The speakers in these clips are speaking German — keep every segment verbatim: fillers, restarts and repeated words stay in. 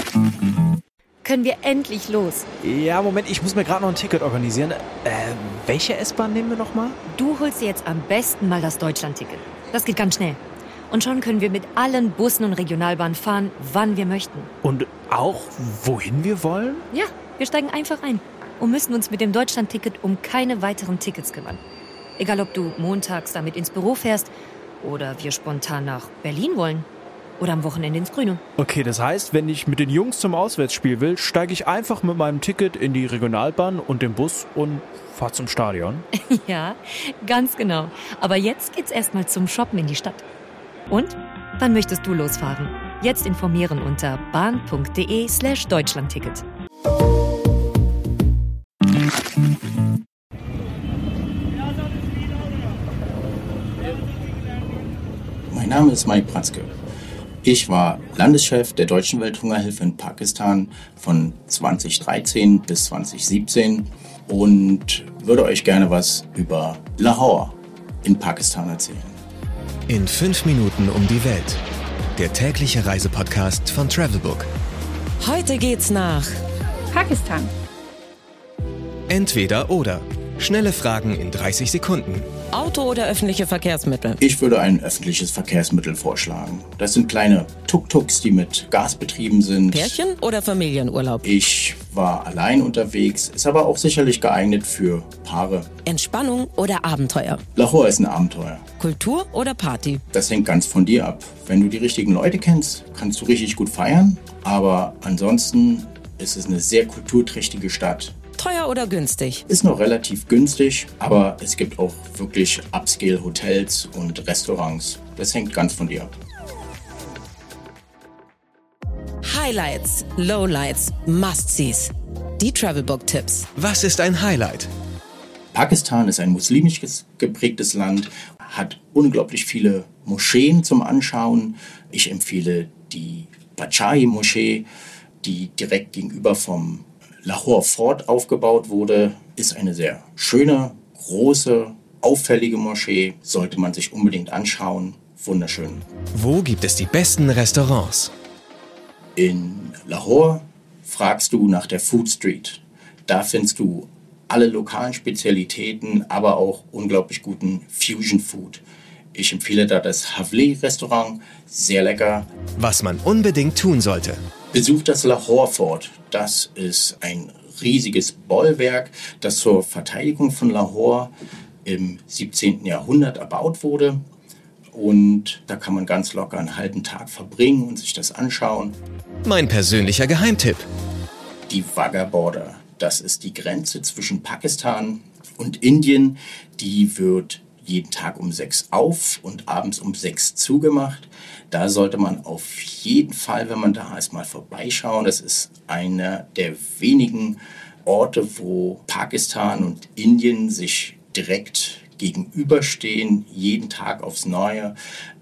Können wir endlich los? Ja, Moment, ich muss mir gerade noch ein Ticket organisieren. Äh, welche S-Bahn nehmen wir nochmal? Du holst dir jetzt am besten mal das Deutschland-Ticket. Das geht ganz schnell. Und schon können wir mit allen Bussen und Regionalbahnen fahren, wann wir möchten. Und auch, wohin wir wollen? Ja, wir steigen einfach ein und müssen uns mit dem Deutschland-Ticket um keine weiteren Tickets kümmern. Egal, ob du montags damit ins Büro fährst oder wir spontan nach Berlin wollen. Oder am Wochenende ins Grüne. Okay, das heißt, wenn ich mit den Jungs zum Auswärtsspiel will, steige ich einfach mit meinem Ticket in die Regionalbahn und den Bus und fahre zum Stadion. Ja, ganz genau. Aber jetzt geht's erstmal zum Shoppen in die Stadt. Und? Wann möchtest du losfahren? Jetzt informieren unter bahn.de slash Deutschlandticket. Mein Name ist Mike Pratzke. Ich war Landeschef der Deutschen Welthungerhilfe in Pakistan von zweitausenddreizehn bis zweitausendsiebzehn und würde euch gerne was über Lahore in Pakistan erzählen. In fünf Minuten um die Welt. Der tägliche Reisepodcast von Travelbook. Heute geht's nach Pakistan. Entweder oder. Schnelle Fragen in dreißig Sekunden. Auto oder öffentliche Verkehrsmittel? Ich würde ein öffentliches Verkehrsmittel vorschlagen. Das sind kleine Tuk-Tuks, die mit Gas betrieben sind. Pärchen- oder Familienurlaub? Ich war allein unterwegs, ist aber auch sicherlich geeignet für Paare. Entspannung oder Abenteuer? Lahore ist ein Abenteuer. Kultur oder Party? Das hängt ganz von dir ab. Wenn du die richtigen Leute kennst, kannst du richtig gut feiern. Aber ansonsten ist es eine sehr kulturträchtige Stadt. Teuer oder günstig? Ist noch relativ günstig, aber es gibt auch wirklich Upscale-Hotels und Restaurants. Das hängt ganz von dir ab. Highlights, Lowlights, Must-Sees. Die Travelbook-Tipps. Was ist ein Highlight? Pakistan ist ein muslimisch geprägtes Land, hat unglaublich viele Moscheen zum Anschauen. Ich empfehle die Badshahi-Moschee, die direkt gegenüber vom Lahore Fort aufgebaut wurde, ist eine sehr schöne, große, auffällige Moschee. Sollte man sich unbedingt anschauen. Wunderschön. Wo gibt es die besten Restaurants? In Lahore fragst du nach der Food Street. Da findest du alle lokalen Spezialitäten, aber auch unglaublich guten Fusion Food. Ich empfehle da das Havli-Restaurant, sehr lecker. Was man unbedingt tun sollte. Besucht das Lahore Fort. Das ist ein riesiges Bollwerk, das zur Verteidigung von Lahore im siebzehnten Jahrhundert erbaut wurde. Und da kann man ganz locker einen halben Tag verbringen und sich das anschauen. Mein persönlicher Geheimtipp. Die Wagah Border. Das ist die Grenze zwischen Pakistan und Indien. Die wird jeden Tag um sechs auf und abends um sechs zugemacht. Da sollte man auf jeden Fall, wenn man da ist, mal vorbeischauen. Das ist einer der wenigen Orte, wo Pakistan und Indien sich direkt gegenüberstehen, jeden Tag aufs Neue.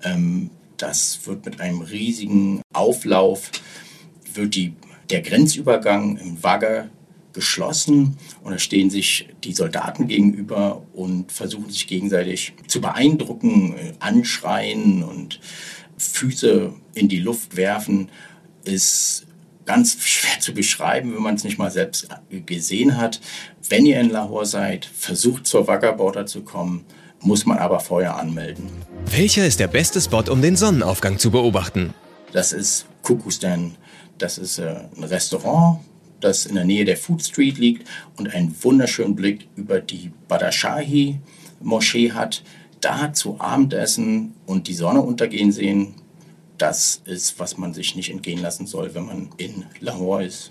Das wird mit einem riesigen Auflauf, wird die, der Grenzübergang im Wagah geschlossen und da stehen sich die Soldaten gegenüber und versuchen sich gegenseitig zu beeindrucken, anschreien und Füße in die Luft werfen. Ist ganz schwer zu beschreiben, wenn man es nicht mal selbst gesehen hat. Wenn ihr in Lahore seid, versucht zur Wagah Border zu kommen, muss man aber vorher anmelden. Welcher ist der beste Spot, um den Sonnenaufgang zu beobachten? Das ist Kukustan. Das ist äh, ein Restaurant, das in der Nähe der Food Street liegt und einen wunderschönen Blick über die Badshahi-Moschee hat. Da zu Abendessen und die Sonne untergehen sehen, das ist, was man sich nicht entgehen lassen soll, wenn man in Lahore ist.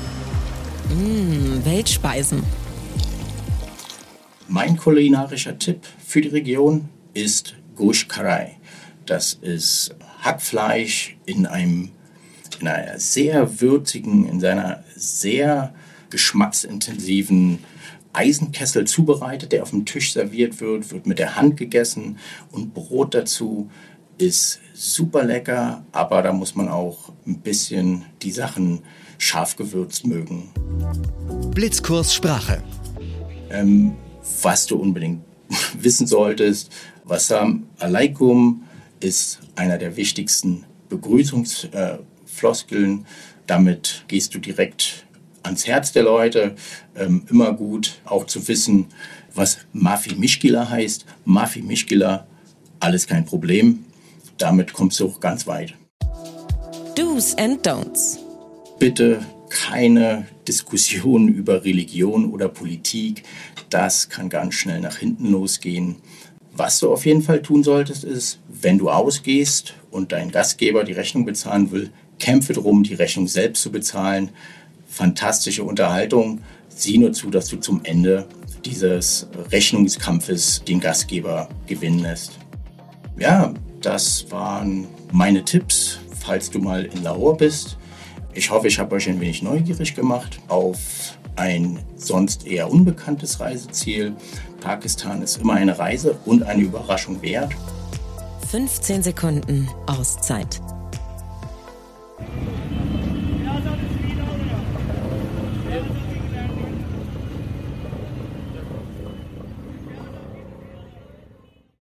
Mmh, Weltspeisen. Mein kulinarischer Tipp für die Region ist Gosh Karai. Das ist Hackfleisch in einem in einer sehr würzigen, in seiner sehr geschmacksintensiven Eisenkessel zubereitet, der auf dem Tisch serviert wird, wird mit der Hand gegessen und Brot dazu ist super lecker, aber da muss man auch ein bisschen die Sachen scharf gewürzt mögen. Blitzkurs Sprache. Ähm, was du unbedingt wissen solltest, Wassam alaikum ist einer der wichtigsten Begrüßungs äh, Floskeln. Damit gehst du direkt ans Herz der Leute. Ähm, immer gut auch zu wissen, was Mafi Mishkila heißt. Mafi Mishkila, alles kein Problem. Damit kommst du auch ganz weit. Do's and Don'ts. Bitte keine Diskussionen über Religion oder Politik. Das kann ganz schnell nach hinten losgehen. Was du auf jeden Fall tun solltest, ist, wenn du ausgehst und dein Gastgeber die Rechnung bezahlen will, kämpfe darum, die Rechnung selbst zu bezahlen. Fantastische Unterhaltung. Sieh nur zu, dass du zum Ende dieses Rechnungskampfes den Gastgeber gewinnen lässt. Ja, das waren meine Tipps, falls du mal in Lahore bist. Ich hoffe, ich habe euch ein wenig neugierig gemacht auf ein sonst eher unbekanntes Reiseziel. Pakistan ist immer eine Reise und eine Überraschung wert. fünfzehn Sekunden Auszeit.